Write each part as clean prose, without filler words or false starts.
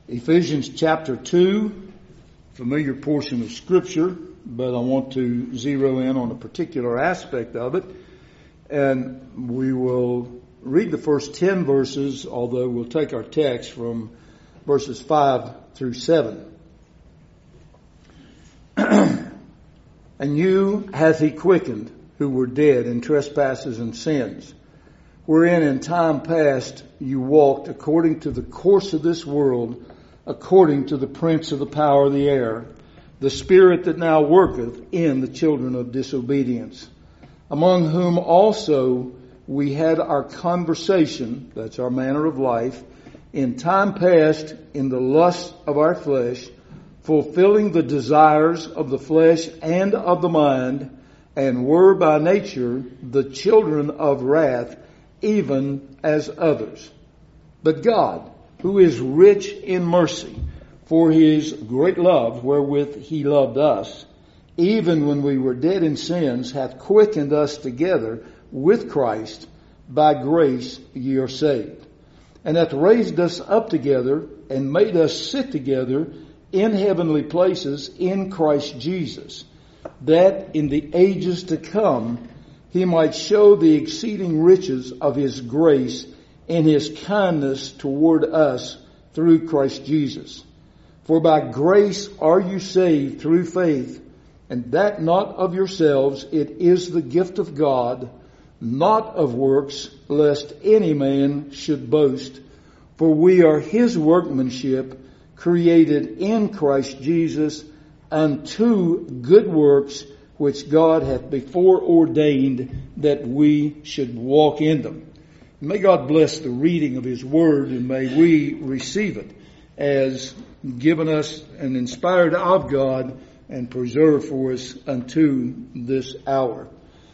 Ephesians chapter 2, familiar portion of Scripture, but I want to zero in on a particular aspect of it. And we will read the first 10 verses, although we'll take our text from verses 5 through 7. And you hath he quickened, who were dead in trespasses and sins, wherein in time past you walked according to the course of this world, according to the prince of the power of the air, the spirit that now worketh in the children of disobedience, among whom also we had our conversation, that's our manner of life, in time past in the lust of our flesh, fulfilling the desires of the flesh and of the mind, and were by nature the children of wrath, even as others. But God, who is rich in mercy, for his great love wherewith he loved us, even when we were dead in sins, hath quickened us together with Christ. By grace ye are saved, and hath raised us up together, and made us sit together in heavenly places in Christ Jesus, that in the ages to come he might show the exceeding riches of his grace in his kindness toward us through Christ Jesus. For by grace are you saved through faith, and that not of yourselves, it is the gift of God, not of works, lest any man should boast. For we are his workmanship, created in Christ Jesus unto good works, which God hath before ordained that we should walk in them. May God bless the reading of his word, and may we receive it as given us and inspired of God and preserved for us unto this hour.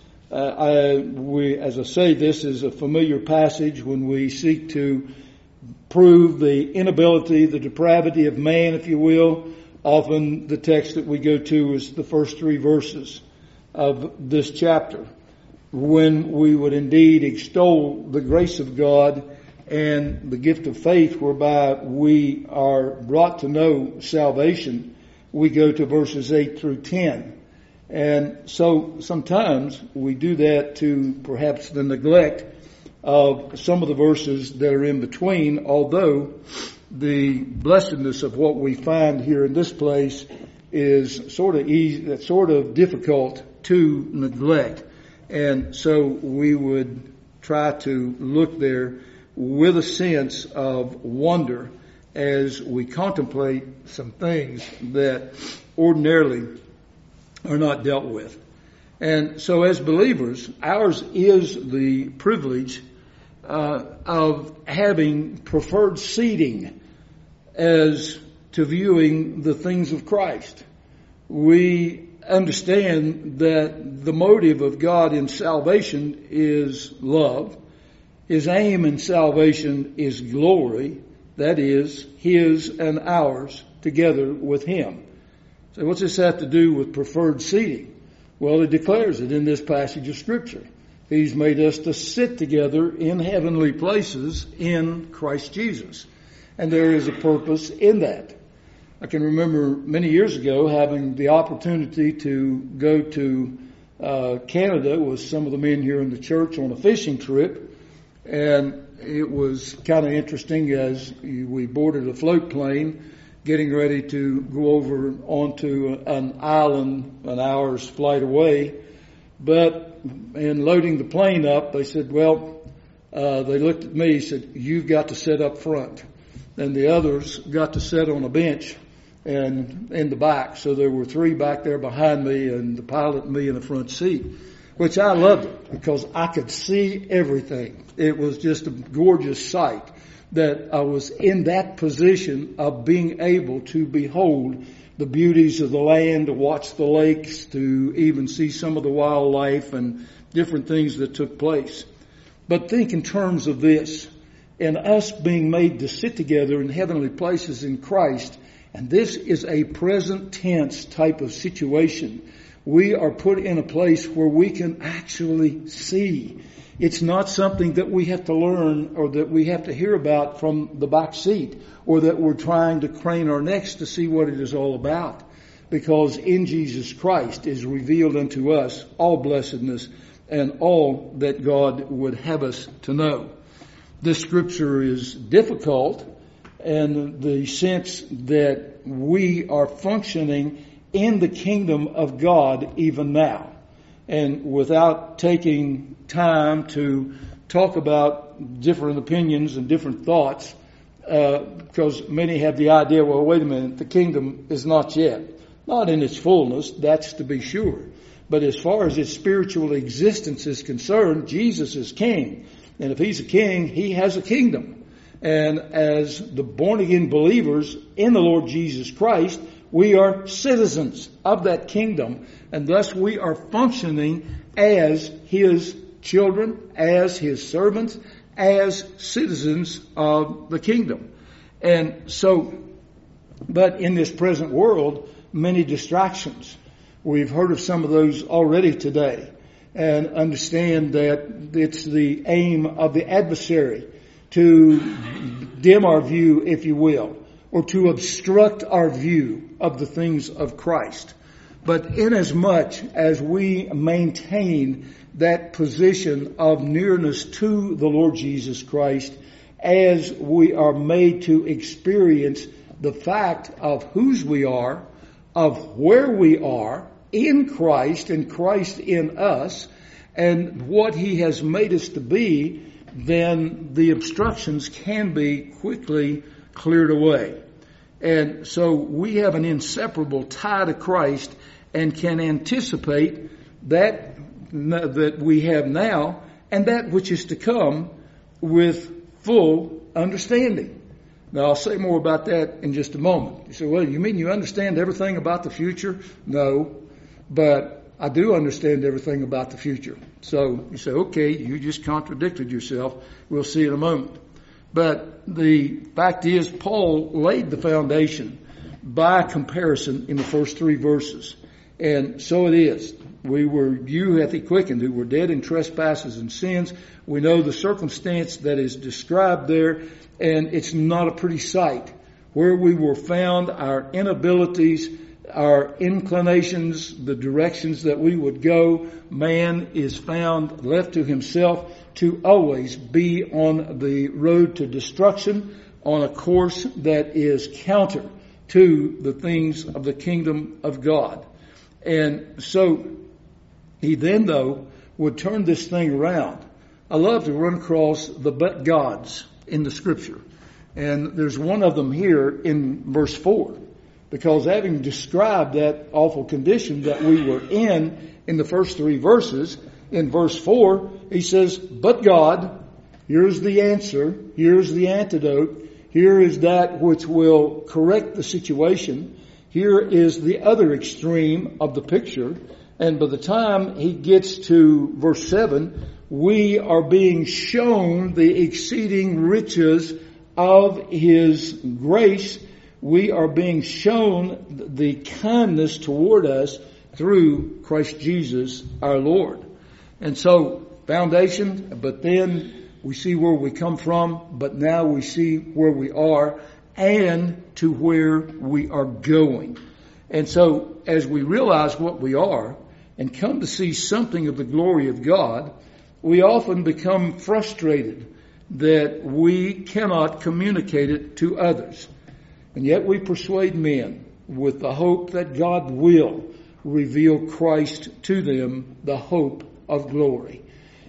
As I say, this is a familiar passage when we seek to prove the inability, the depravity of man, if you will. Often the text that we go to is the first 3 verses of this chapter, when we would indeed extol the grace of God and the gift of faith whereby we are brought to know salvation. We go to verses 8 through 10. And so sometimes we do that to perhaps the neglect of some of the verses that are in between, although the blessedness of what we find here in this place is sort of difficult to neglect. And so we would try to look there with a sense of wonder as we contemplate some things that ordinarily are not dealt with. And so as believers, ours is the privilege of having preferred seating as to viewing the things of Christ. We understand that the motive of God in salvation is love. His aim in salvation is glory. That is, his and ours together with him. So what's this have to do with preferred seating? Well, it declares it in this passage of Scripture. He's made us to sit together in heavenly places in Christ Jesus. And there is a purpose in that. I can remember many years ago having the opportunity to go to Canada with some of the men here in the church on a fishing trip. And it was kind of interesting as we boarded a float plane getting ready to go over onto an island an hour's flight away. But in loading the plane up, they said, they looked at me and said, you've got to sit up front. And the others got to sit on a bench and in the back. So there were 3 back there behind me and the pilot and me in the front seat, which I loved it because I could see everything. It was just a gorgeous sight that I was in that position of being able to behold the beauties of the land, to watch the lakes, to even see some of the wildlife and different things that took place. But think in terms of this, and us being made to sit together in heavenly places in Christ, and this is a present tense type of situation. We are put in a place where we can actually see. It's not something that we have to learn or that we have to hear about from the back seat, or that we're trying to crane our necks to see what it is all about. Because in Jesus Christ is revealed unto us all blessedness and all that God would have us to know. This scripture is difficult in the sense that we are functioning in the kingdom of God even now. And without taking time to talk about different opinions and different thoughts, because many have the idea, well, wait a minute, the kingdom is not yet. Not in its fullness, that's to be sure. But as far as its spiritual existence is concerned, Jesus is king. And if he's a king, he has a kingdom. And as the born-again believers in the Lord Jesus Christ, we are citizens of that kingdom. And thus we are functioning as his children, as his servants, as citizens of the kingdom. And so, but in this present world, many distractions. We've heard of some of those already today, and understand that it's the aim of the adversary to dim our view, if you will, or to obstruct our view of the things of Christ. But inasmuch as we maintain that position of nearness to the Lord Jesus Christ, as we are made to experience the fact of whose we are, of where we are in Christ and Christ in us, and what he has made us to be, then the obstructions can be quickly cleared away. And so we have an inseparable tie to Christ and can anticipate that we have now and that which is to come with full understanding. Now, I'll say more about that in just a moment. You say, well, you mean you understand everything about the future? No, but I do understand everything about the future. So you say, okay, you just contradicted yourself. We'll see in a moment. But the fact is, Paul laid the foundation by comparison in the first 3 verses. And so it is. You hath he quickened, who were dead in trespasses and sins. We know the circumstance that is described there, and it's not a pretty sight. Where we were found, our inabilities, our inclinations, the directions that we would go, man is found left to himself to always be on the road to destruction, on a course that is counter to the things of the kingdom of God. And so he then, though, would turn this thing around. I love to run across the but gods in the scripture. And there's one of them here in verse 4. Because having described that awful condition that we were in the first 3 verses, in verse 4, he says, but God, here's the answer, here's the antidote, here is that which will correct the situation, here is the other extreme of the picture. And by the time he gets to verse 7, we are being shown the exceeding riches of his grace. We are being shown the kindness toward us through Christ Jesus our Lord. And so, foundation, but then we see where we come from, but now we see where we are and to where we are going. And so, as we realize what we are and come to see something of the glory of God, we often become frustrated that we cannot communicate it to others. And yet we persuade men with the hope that God will reveal Christ to them, the hope of glory.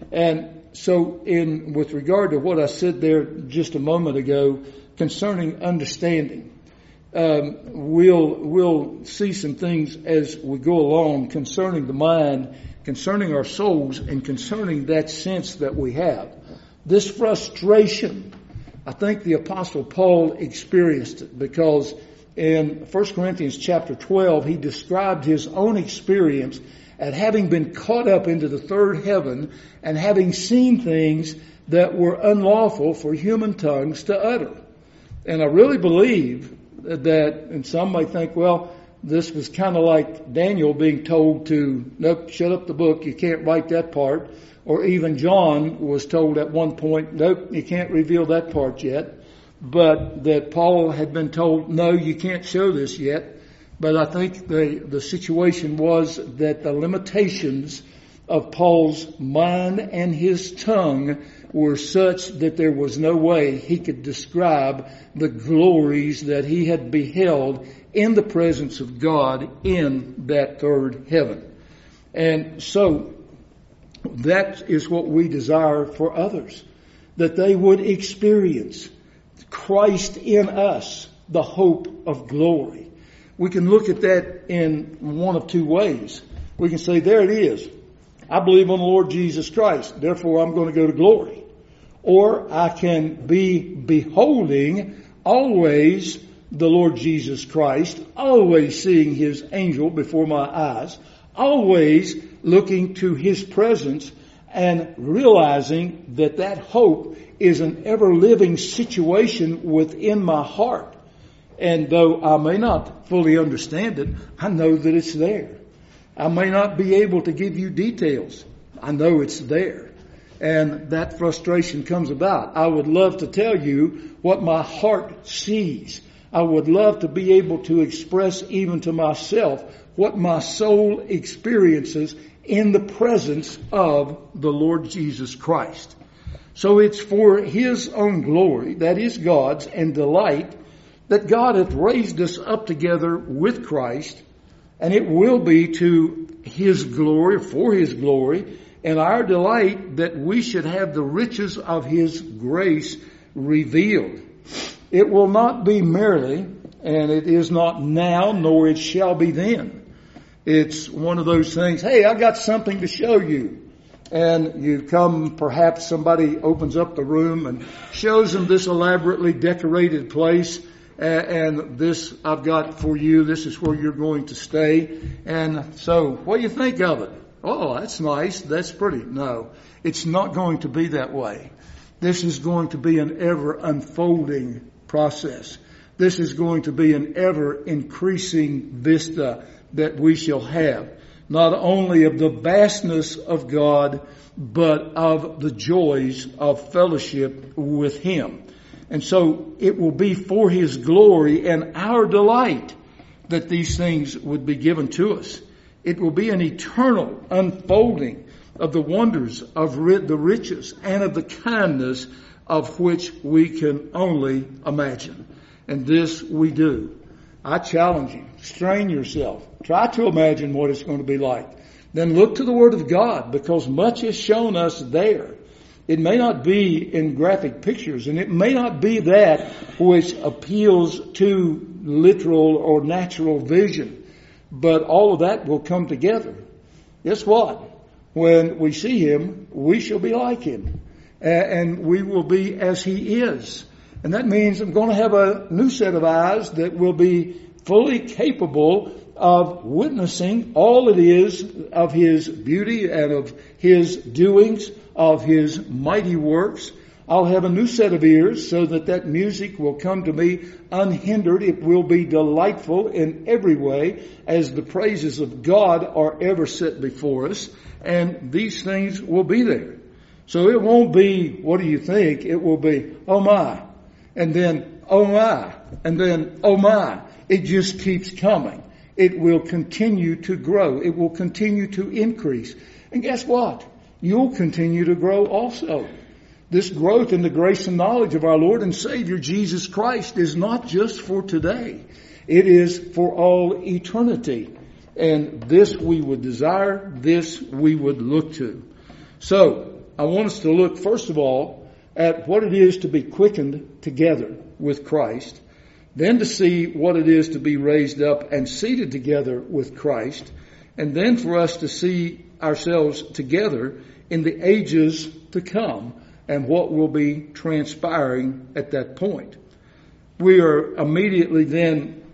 And so with regard to what I said there just a moment ago concerning understanding, we'll see some things as we go along concerning the mind, concerning our souls, and concerning that sense that we have. This frustration, I think the Apostle Paul experienced it, because in 1 Corinthians chapter 12, he described his own experience at having been caught up into the third heaven and having seen things that were unlawful for human tongues to utter. And I really believe that, and some may think, well, This was kind of like Daniel being told to, nope, shut up the book, you can't write that part. Or even John was told at one point, nope, you can't reveal that part yet. But that Paul had been told, no, you can't show this yet. But I think the situation was that the limitations of Paul's mind and his tongue were such that there was no way he could describe the glories that he had beheld in the presence of God in that third heaven. And so that is what we desire for others, that they would experience Christ in us, the hope of glory. We can look at that in one of two ways. We can say, there it is. I believe on the Lord Jesus Christ, therefore I'm going to go to glory. Or I can be beholding always the Lord Jesus Christ, always seeing His angel before my eyes, always looking to His presence and realizing that that hope is an ever-living situation within my heart. And though I may not fully understand it, I know that it's there. I may not be able to give you details. I know it's there. And that frustration comes about. I would love to tell you what my heart sees. I would love to be able to express even to myself what my soul experiences in the presence of the Lord Jesus Christ. So it's for His own glory, that is God's, and delight, that God hath raised us up together with Christ, and it will be to His glory, for His glory, and our delight that we should have the riches of His grace revealed. It will not be merely, and it is not now, nor it shall be then. It's one of those things, hey, I got something to show you. And you come, perhaps somebody opens up the room and shows them this elaborately decorated place. And this I've got for you. This is where you're going to stay. And so, what do you think of it? Oh, that's nice. That's pretty. No, it's not going to be that way. This is going to be an ever unfolding process. This is going to be an ever increasing vista that we shall have, not only of the vastness of God, but of the joys of fellowship with Him. And so it will be for His glory and our delight that these things would be given to us. It will be an eternal unfolding of the wonders of the riches and of the kindness of which we can only imagine. And this we do. I challenge you, strain yourself. Try to imagine what it's going to be like. Then look to the Word of God, because much is shown us there. It may not be in graphic pictures, and it may not be that which appeals to literal or natural vision, but all of that will come together. Guess what? When we see Him, we shall be like Him, and we will be as He is. And that means I'm going to have a new set of eyes that will be fully capable of witnessing all it is of His beauty and of His doings, of His mighty works. I'll have a new set of ears so that music will come to me unhindered. It will be delightful in every way as the praises of God are ever set before us. And these things will be there. So it won't be, what do you think? It will be, oh my. And then, oh my. And then, oh my. It just keeps coming. It will continue to grow. It will continue to increase. And guess what? You'll continue to grow also. This growth in the grace and knowledge of our Lord and Savior Jesus Christ is not just for today. It is for all eternity. And this we would desire. This we would look to. So, I want us to look, first of all, at what it is to be quickened together with Christ. Then to see what it is to be raised up and seated together with Christ. And then for us to see ourselves together in the ages to come and what will be transpiring at that point. We are immediately then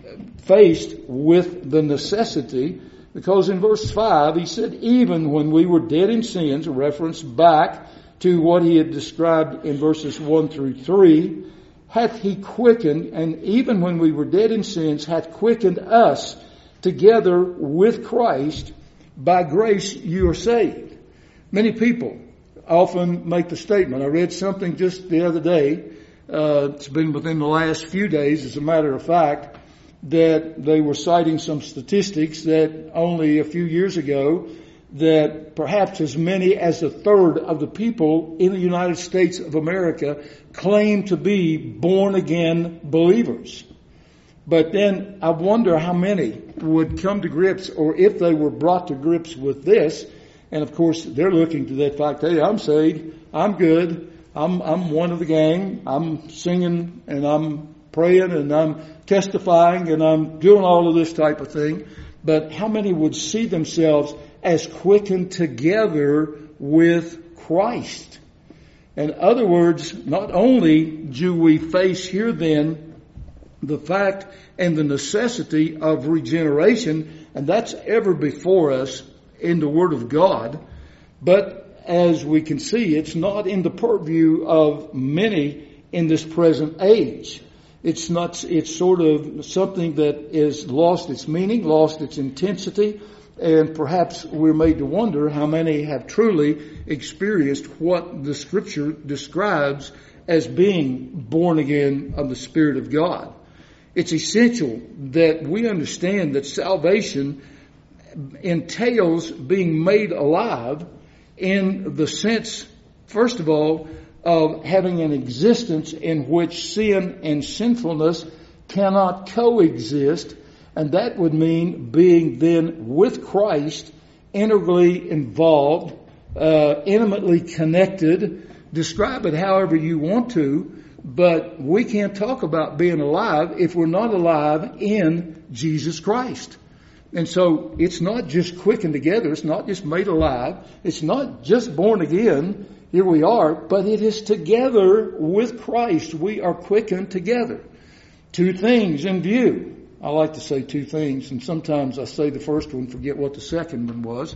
faced with the necessity, because in verse 5 he said, even when we were dead in sins, a reference back to what he had described in verses 1 through 3, hath he quickened, and even when we were dead in sins, hath quickened us together with Christ. By grace you are saved. Many people often make the statement. I read something just the other day. It's been within the last few days, as a matter of fact, that they were citing some statistics that only a few years ago that perhaps as many as a third of the people in the United States of America claim to be born again believers. But then I wonder how many would come to grips, or if they were brought to grips with this, and of course they're looking to that fact, hey, I'm saved, I'm good, I'm one of the gang, I'm singing and I'm praying and I'm testifying and I'm doing all of this type of thing. But how many would see themselves as quickened together with Christ? In other words, not only do we face here then the fact and the necessity of regeneration, and that's ever before us in the Word of God, but as we can see, it's not in the purview of many in this present age. It's sort of something that is lost its meaning, lost its intensity, and perhaps we're made to wonder how many have truly experienced what the Scripture describes as being born again of the Spirit of God. It's essential that we understand that salvation entails being made alive in the sense, first of all, of having an existence in which sin and sinfulness cannot coexist, and that would mean being then with Christ, integrally involved, intimately connected. Describe it however you want to, but we can't talk about being alive if we're not alive in Jesus Christ. And so it's not just quickened together, it's not just made alive, it's not just born again, here we are, but it is together with Christ. We are quickened together. Two things in view. I like to say two things, and sometimes I say the first one, forget what the second one was.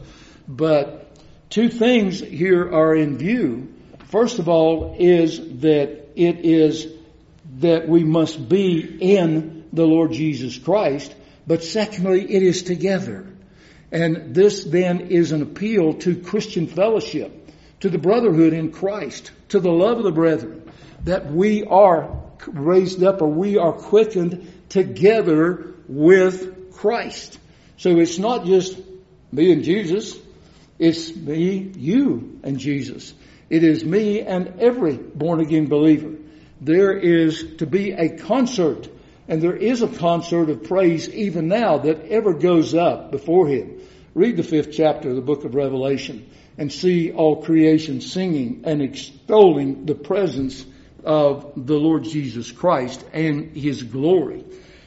But two things here are in view. First of all is that it is that we must be in the Lord Jesus Christ. But secondly, it is together. And this then is an appeal to Christian fellowship, to the brotherhood in Christ, to the love of the brethren, that we are raised up, or we are quickened together with Christ. So it's not just me and Jesus, it's me, you, and Jesus. It is me and every born-again believer. There is to be a concert, and there is a concert of praise even now that ever goes up before Him. Read the 5th chapter of the book of Revelation and see all creation singing and extolling the presence of the Lord Jesus Christ and His glory.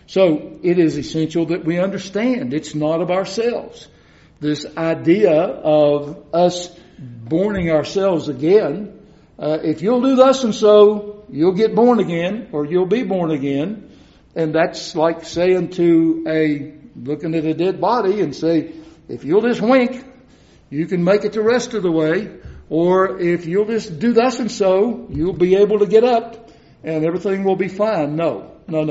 So it is essential that we understand it's not of ourselves. This idea of us borning ourselves again, if you'll do thus and so, you'll get born again, or you'll be born again. And that's like saying to looking at a dead body and say, if you'll just wink, you can make it the rest of the way. Or if you'll just do thus and so, you'll be able to get up and everything will be fine. No.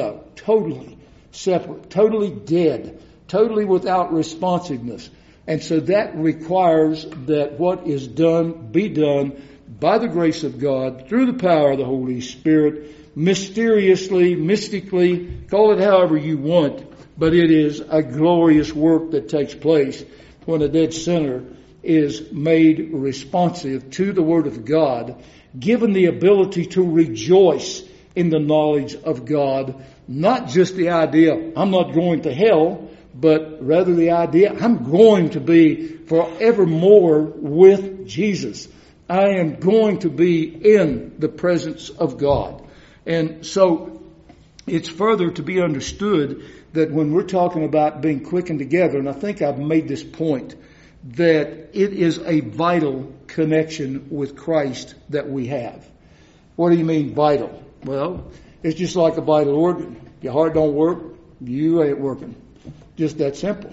Totally separate, totally dead, totally without responsiveness. And so that requires that what is done be done by the grace of God through the power of the Holy Spirit, mysteriously, mystically, call it however you want, but it is a glorious work that takes place when a dead sinner is made responsive to the Word of God, given the ability to rejoice in the knowledge of God, not just the idea, I'm not going to hell, but rather the idea, I'm going to be forevermore with Jesus. I am going to be in the presence of God. And so it's further to be understood that when we're talking about being quickened together, and I think I've made this point, that it is a vital connection with Christ that we have. What do you mean vital? Well, it's just like a vital organ. Your heart don't work, you ain't working. Just that simple.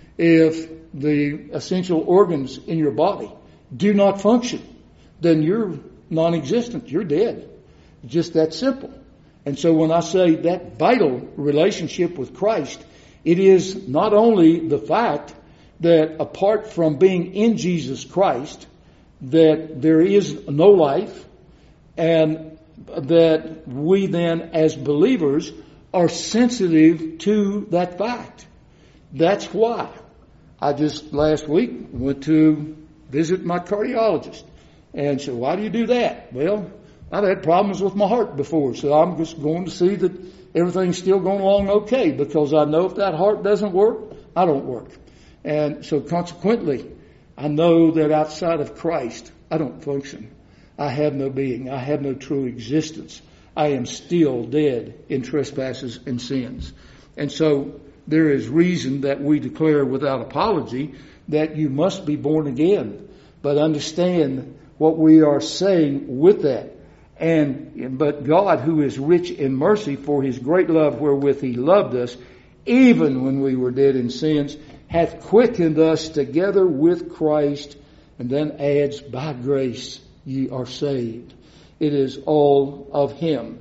If the essential organs in your body do not function, then you're non-existent. You're dead. Just that simple. And so when I say that vital relationship with Christ, it is not only the fact that apart from being in Jesus Christ, that there is no life, and that we then as believers are sensitive to that fact. That's why I just last week went to visit my cardiologist and said, why do you do that? Well, I've had problems with my heart before, so I'm just going to see that everything's still going along okay, because I know if that heart doesn't work, I don't work. And so consequently, I know that outside of Christ, I don't function. I have no being. I have no true existence. I am still dead in trespasses and sins. And so there is reason that we declare without apology that you must be born again. But understand what we are saying with that. But God, who is rich in mercy, for his great love wherewith he loved us, even when we were dead in sins, hath quickened us together with Christ, and then adds, by grace ye are saved. It is all of him.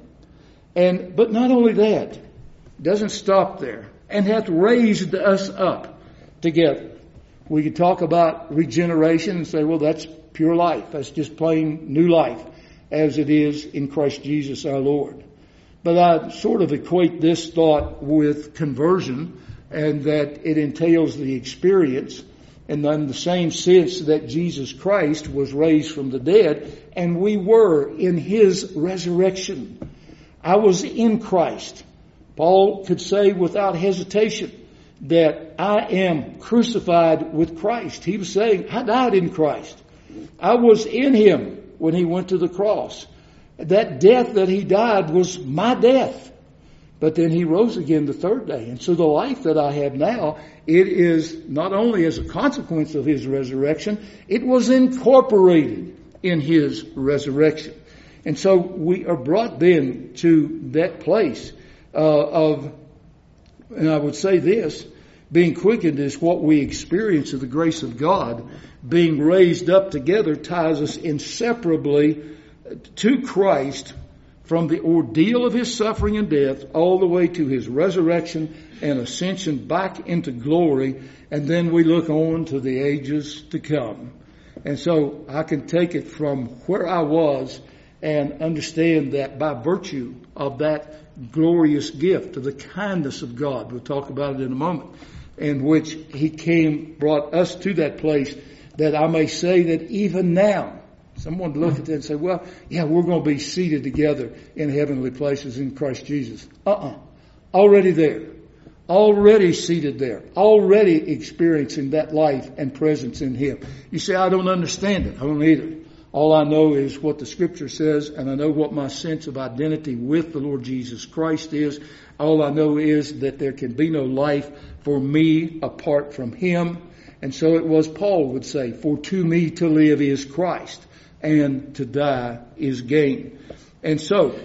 But not only that, doesn't stop there, and hath raised us up together. We could talk about regeneration and say, well, that's pure life. That's just plain new life, as it is in Christ Jesus our Lord. But I sort of equate this thought with conversion, and that it entails the experience, and in the same sense that Jesus Christ was raised from the dead, and we were in his resurrection. I was in Christ. Paul could say without hesitation that I am crucified with Christ. He was saying, I died in Christ. I was in him when he went to the cross. That death that he died was my death. But then he rose again the third day. And so the life that I have now, it is not only as a consequence of his resurrection, it was incorporated in his resurrection. And so we are brought then to that place and I would say this, being quickened is what we experience of the grace of God. Being raised up together ties us inseparably to Christ, from the ordeal of his suffering and death all the way to his resurrection and ascension back into glory. And then we look on to the ages to come. And so I can take it from where I was and understand that by virtue of that glorious gift of the kindness of God, we'll talk about it in a moment, in which he brought us to that place, that I may say that even now, someone would look at that and say, well, yeah, we're going to be seated together in heavenly places in Christ Jesus. Already there. Already seated there. Already experiencing that life and presence in him. You say, I don't understand it. I don't either. All I know is what the scripture says, and I know what my sense of identity with the Lord Jesus Christ is. All I know is that there can be no life for me apart from him. And so it was Paul would say, for to me to live is Christ, and to die is gain. And so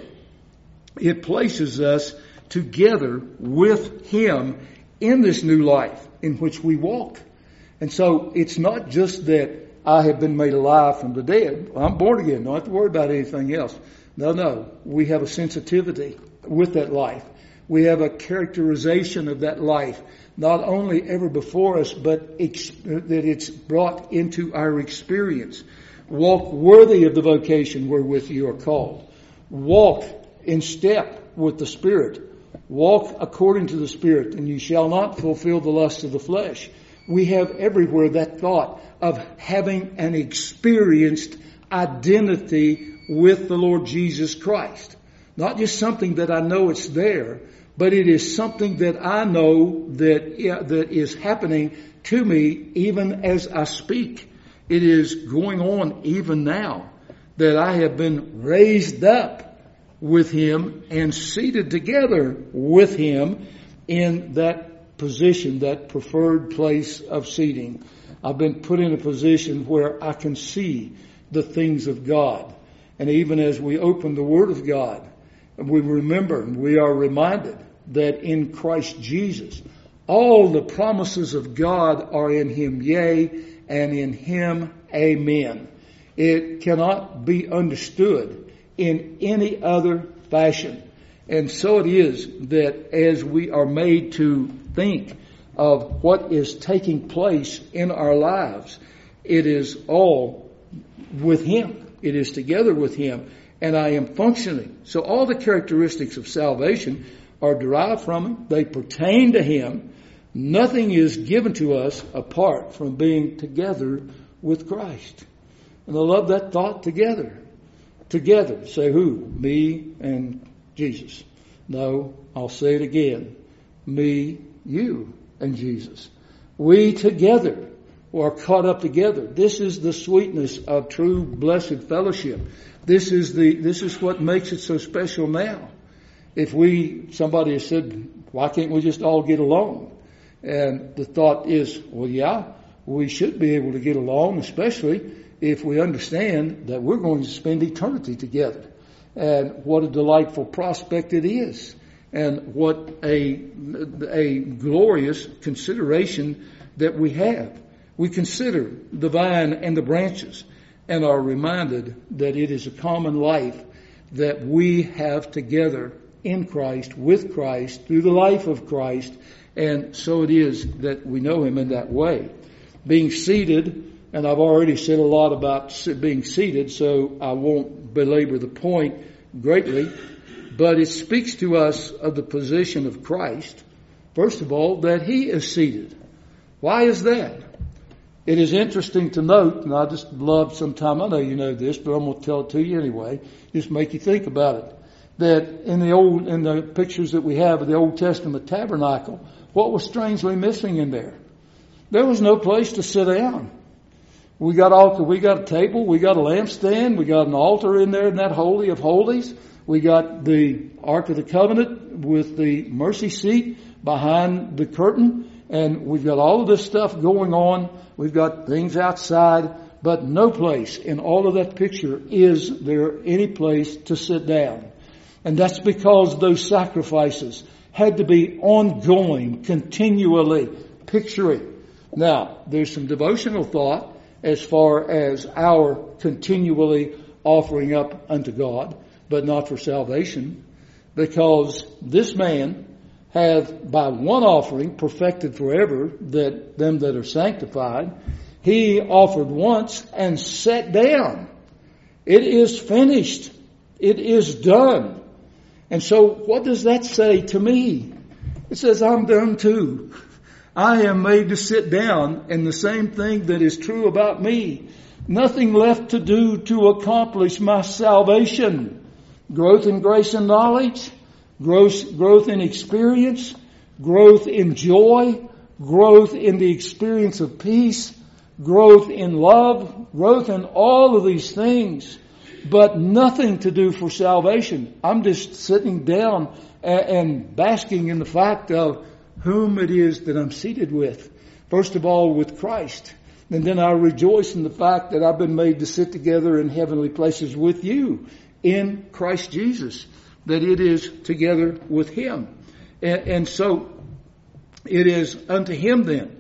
it places us together with him in this new life in which we walk. And so it's not just that I have been made alive from the dead. I'm born again. Don't have to worry about anything else. No. We have a sensitivity with that life. We have a characterization of that life, not only ever before us, but that it's brought into our experience. Walk worthy of the vocation wherewith you are called. Walk in step with the Spirit. Walk according to the Spirit, and you shall not fulfill the lusts of the flesh. We have everywhere that thought of having an experienced identity with the Lord Jesus Christ. Not just something that I know it's there, but it is something that I know that is happening to me even as I speak. It is going on even now, that I have been raised up with him and seated together with him in that position, that preferred place of seating. I've been put in a position where I can see the things of God. And even as we open the Word of God, we remember and we are reminded that in Christ Jesus, all the promises of God are in him, yea, and in him, amen. It cannot be understood in any other fashion. And so it is that as we are made to think of what is taking place in our lives, it is all with Him. It is together with Him. And I am functioning. So all the characteristics of salvation are derived from Him. They pertain to Him. Nothing is given to us apart from being together with Christ. And I love that thought, together. Together. Say who? Me and Jesus. No, I'll say it again. Me, you, and Jesus. We together are caught up together. This is the sweetness of true blessed fellowship. This is what makes it so special now. Somebody has said, why can't we just all get along? And the thought is, well, yeah, we should be able to get along, especially if we understand that we're going to spend eternity together. And what a delightful prospect it is. And what a glorious consideration that we have. We consider the vine and the branches and are reminded that it is a common life that we have together in Christ, with Christ, through the life of Christ. And so it is that we know Him in that way. Being seated, and I've already said a lot about being seated, so I won't belabor the point greatly, but it speaks to us of the position of Christ. First of all, that He is seated. Why is that? It is interesting to note, and I just love sometime, I know you know this, but I'm going to tell it to you anyway, just make you think about it, that in the pictures that we have of the Old Testament tabernacle, what was strangely missing in there? There was no place to sit down. We got a table, we got a lampstand, we got an altar in there in that Holy of Holies. We got the Ark of the Covenant with the mercy seat behind the curtain. And we've got all of this stuff going on. We've got things outside. But no place in all of that picture is there any place to sit down. And that's because those sacrifices had to be ongoing, continually. Picture it. Now, there's some devotional thought as far as our continually offering up unto God, but not for salvation, because this man hath by one offering perfected forever them that are sanctified. He offered once and sat down. It is finished. It is done. And so what does that say to me? It says I'm done too. I am made to sit down, and the same thing that is true about me. Nothing left to do to accomplish my salvation. Growth in grace and knowledge, growth in experience, growth in joy, growth in the experience of peace, growth in love, growth in all of these things, but nothing to do for salvation. I'm just sitting down and basking in the fact of whom it is that I'm seated with. First of all, with Christ. And then I rejoice in the fact that I've been made to sit together in heavenly places with you in Christ Jesus. That it is together with Him. And so it is unto Him then.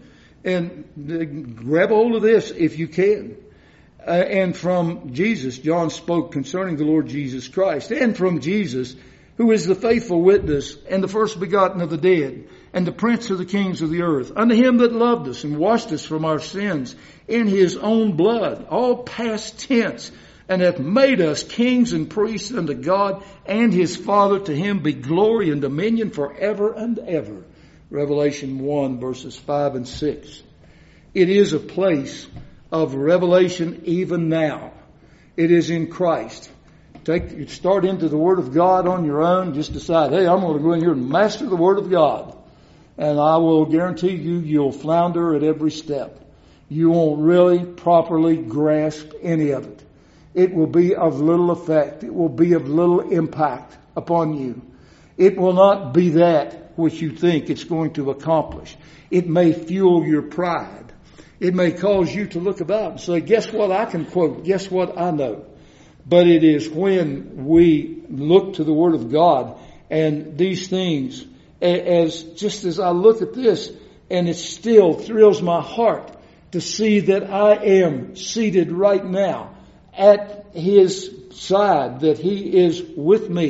And grab hold of this if you can. And from Jesus, John spoke concerning the Lord Jesus Christ. And from Jesus, who is the faithful witness and the first begotten of the dead, and the prince of the kings of the earth, unto Him that loved us and washed us from our sins in His own blood, all past tense, and hath made us kings and priests unto God and His Father. To Him be glory and dominion forever and ever. Revelation 1 verses 5 and 6. It is a place of revelation even now. It is in Christ. Start into the Word of God on your own. Just decide, hey, I'm going to go in here and master the Word of God. And I will guarantee you'll flounder at every step. You won't really properly grasp any of it. It will be of little effect. It will be of little impact upon you. It will not be that which you think it's going to accomplish. It may fuel your pride. It may cause you to look about and say, guess what I can quote? Guess what I know? But it is when we look to the Word of God and these things, just as I look at this, and it still thrills my heart to see that I am seated right now at His side, that He is with me,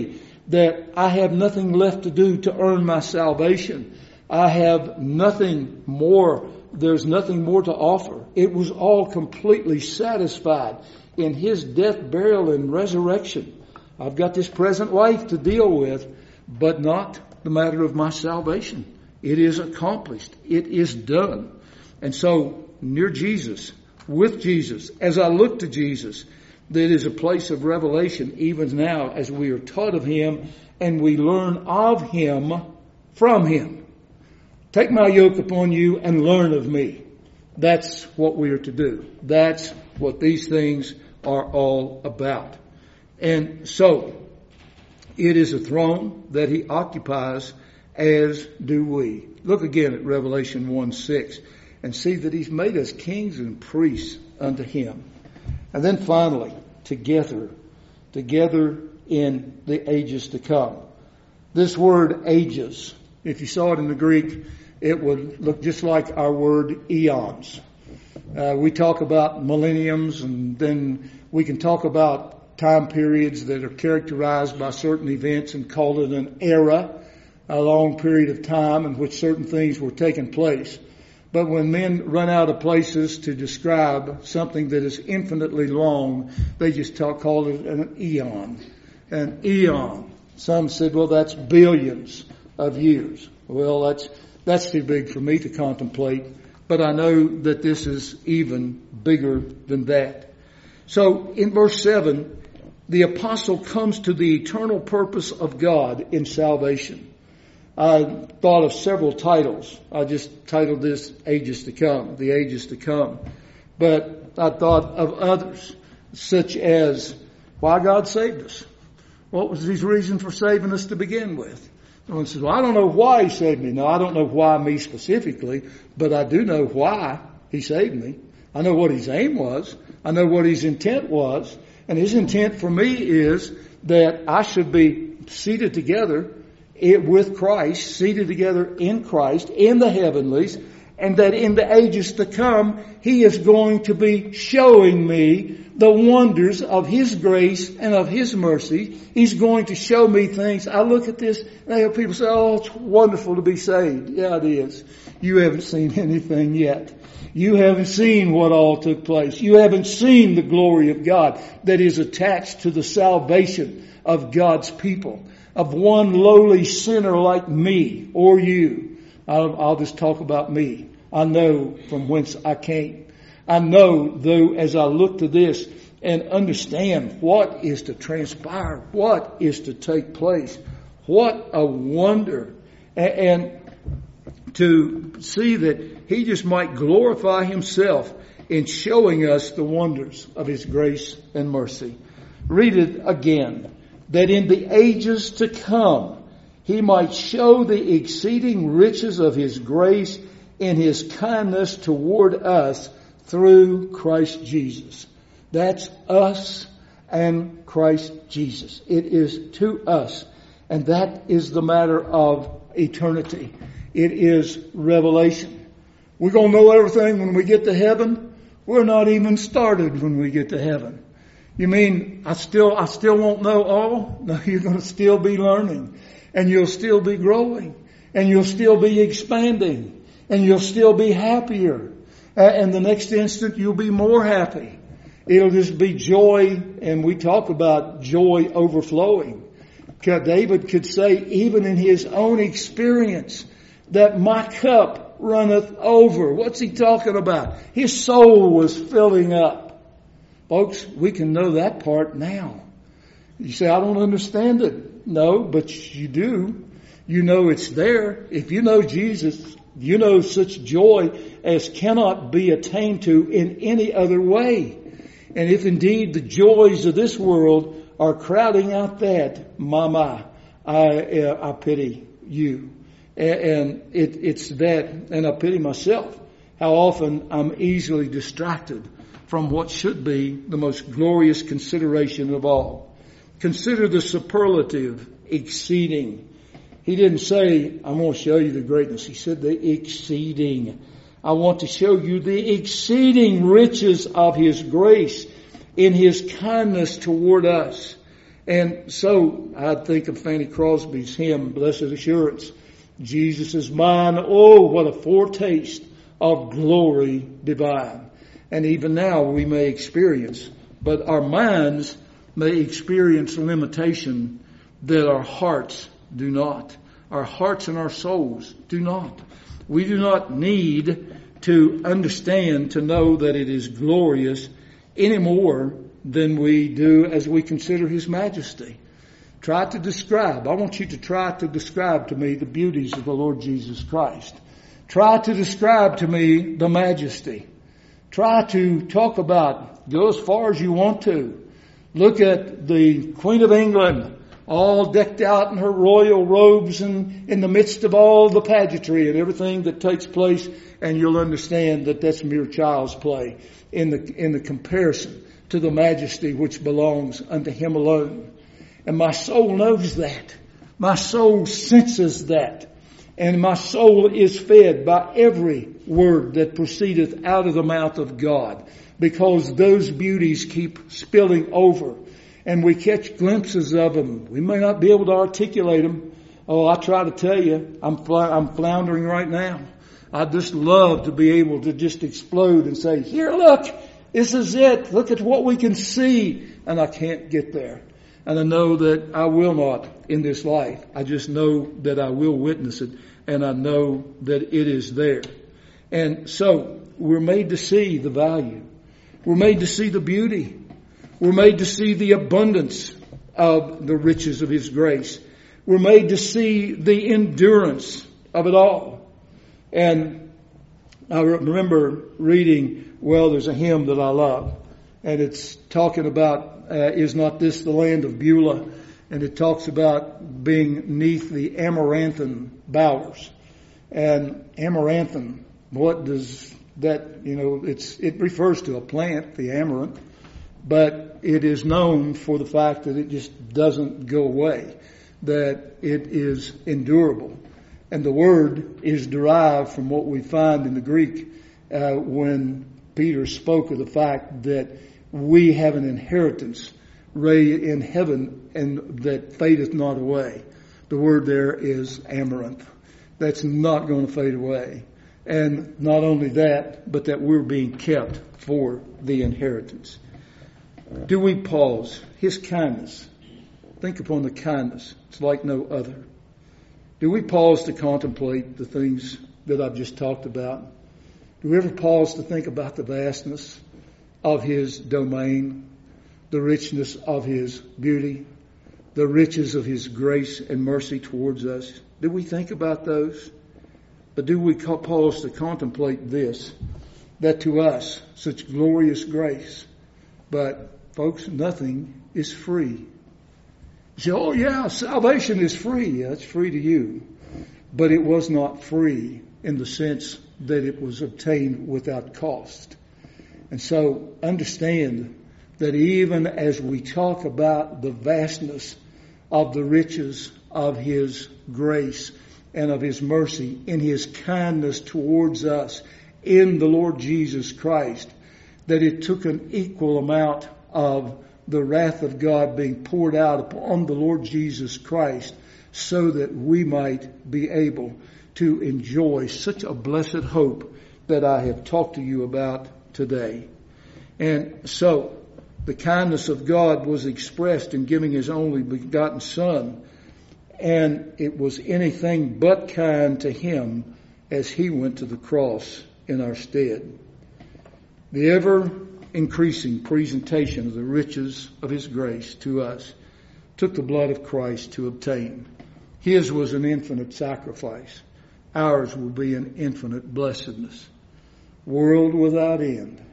that I have nothing left to do to earn my salvation. I have nothing more. There's nothing more to offer. It was all completely satisfied in His death, burial, and resurrection. I've got this present life to deal with, but not the matter of my salvation. It is accomplished. It is done. And so, near Jesus, with Jesus, as I look to Jesus, that is a place of revelation even now as we are taught of Him and we learn of Him from Him. Take my yoke upon you and learn of me. That's what we are to do. That's what these things are all about. And so, it is a throne that He occupies, as do we. Look again at Revelation 1:6 and see that He's made us kings and priests unto Him. And then finally, together in the ages to come. This word ages, if you saw it in the Greek, it would look just like our word eons. We talk about millenniums, and then we can talk about time periods that are characterized by certain events and call it an era, a long period of time in which certain things were taking place. But when men run out of places to describe something that is infinitely long, they just call it an eon. An eon. Some said, well, that's billions of years. Well, that's too big for me to contemplate. But I know that this is even bigger than that. So in verse 7, the apostle comes to the eternal purpose of God in salvation. I thought of several titles. I just titled this Ages to Come, the ages to come. But I thought of others, such as why God saved us. What was His reason for saving us to begin with? Someone says, well, I don't know why He saved me. No, I don't know why me specifically, but I do know why He saved me. I know what His aim was. I know what His intent was. And His intent for me is that I should be seated together with Christ, seated together in Christ, in the heavenlies, and that in the ages to come, He is going to be showing me the wonders of His grace and of His mercy. He's going to show me things. I look at this, and I hear people say, oh, it's wonderful to be saved. Yeah, it is. You haven't seen anything yet. You haven't seen what all took place. You haven't seen the glory of God that is attached to the salvation of God's people, of one lowly sinner like me or you. I'll just talk about me. I know from whence I came. I know, though, as I look to this and understand what is to transpire, what is to take place, what a wonder. And to see that He just might glorify Himself in showing us the wonders of His grace and mercy. Read it again. That in the ages to come, He might show the exceeding riches of His grace in His kindness toward us through Christ Jesus. That's us and Christ Jesus. It is to us. And that is the matter of eternity. It is revelation. We're going to know everything when we get to heaven. We're not even started when we get to heaven. You mean I still won't know all? No, you're going to still be learning, and you'll still be growing, and you'll still be expanding, and you'll still be happier. And the next instant you'll be more happy. It'll just be joy, and we talk about joy overflowing. David could say, even in his own experience, that my cup runneth over. What's he talking about? His soul was filling up. Folks, we can know that part now. You say, I don't understand it. No, but you do. You know it's there. If you know Jesus, you know such joy as cannot be attained to in any other way. And if indeed the joys of this world are crowding out that, I pity you. And it's that, and I pity myself, how often I'm easily distracted from what should be the most glorious consideration of all. Consider the superlative, exceeding. He didn't say, I'm going to show you the greatness. He said the exceeding. I want to show you the exceeding riches of His grace in His kindness toward us. And so I think of Fanny Crosby's hymn, Blessed Assurance. Jesus is mine. Oh, what a foretaste of glory divine. And even now we may experience, but our minds may experience limitation that our hearts do not. Our hearts and our souls do not. We do not need to understand, to know that it is glorious any more than we do as we consider His majesty. I want you to try to describe to me the beauties of the Lord Jesus Christ. Try to describe to me the majesty. Try to talk about, go as far as you want to. Look at the Queen of England, all decked out in her royal robes and in the midst of all the pageantry and everything that takes place, and you'll understand that that's mere child's play in the comparison to the majesty which belongs unto Him alone. And my soul knows that. My soul senses that. And my soul is fed by every word that proceedeth out of the mouth of God, because those beauties keep spilling over and we catch glimpses of them. We may not be able to articulate them. Oh, I try to tell you, I'm floundering right now. I just love to be able to just explode and say, here, look, this is it. Look at what we can see. And I can't get there. And I know that I will not in this life. I just know that I will witness it. And I know that it is there. And so we're made to see the value. We're made to see the beauty. We're made to see the abundance of the riches of His grace. We're made to see the endurance of it all. And I remember reading, there's a hymn that I love. And it's talking about, is not this the land of Beulah? And it talks about being neath the amaranthine bowers. And amaranthine, what does that, it refers to a plant, the amaranth, but it is known for the fact that it just doesn't go away, that it is endurable. And the word is derived from what we find in the Greek when Peter spoke of the fact that we have an inheritance in heaven and that fadeth not away. The word there is amaranth. That's not going to fade away. And not only that, but that we're being kept for the inheritance. Do we pause? His kindness. Think upon the kindness. It's like no other. Do we pause to contemplate the things that I've just talked about? Do we ever pause to think about the vastness of His domain, the richness of His beauty, the riches of His grace and mercy towards us? Do we think about those? But do we pause to contemplate this, that to us, such glorious grace? But folks, nothing is free. You say, oh yeah, salvation is free. Yeah, it's free to you. But it was not free in the sense that it was obtained without cost. And so understand that even as we talk about the vastness of the riches of His grace and of His mercy in His kindness towards us in the Lord Jesus Christ, that it took an equal amount of the wrath of God being poured out upon the Lord Jesus Christ so that we might be able to enjoy such a blessed hope that I have talked to you about today. And so the kindness of God was expressed in giving His only begotten Son, and it was anything but kind to Him as He went to the cross in our stead. The ever increasing presentation of the riches of His grace to us took the blood of Christ to obtain. His was an infinite sacrifice. Ours will be an infinite blessedness. World without end.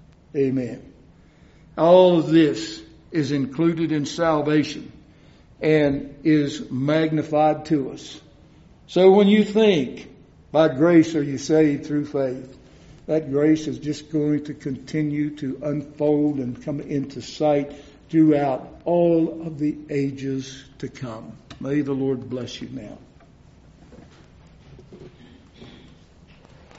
Amen. All of this is included in salvation and is magnified to us. So when you think, by grace are you saved through faith, that grace is just going to continue to unfold and come into sight throughout all of the ages to come. May the Lord bless you now.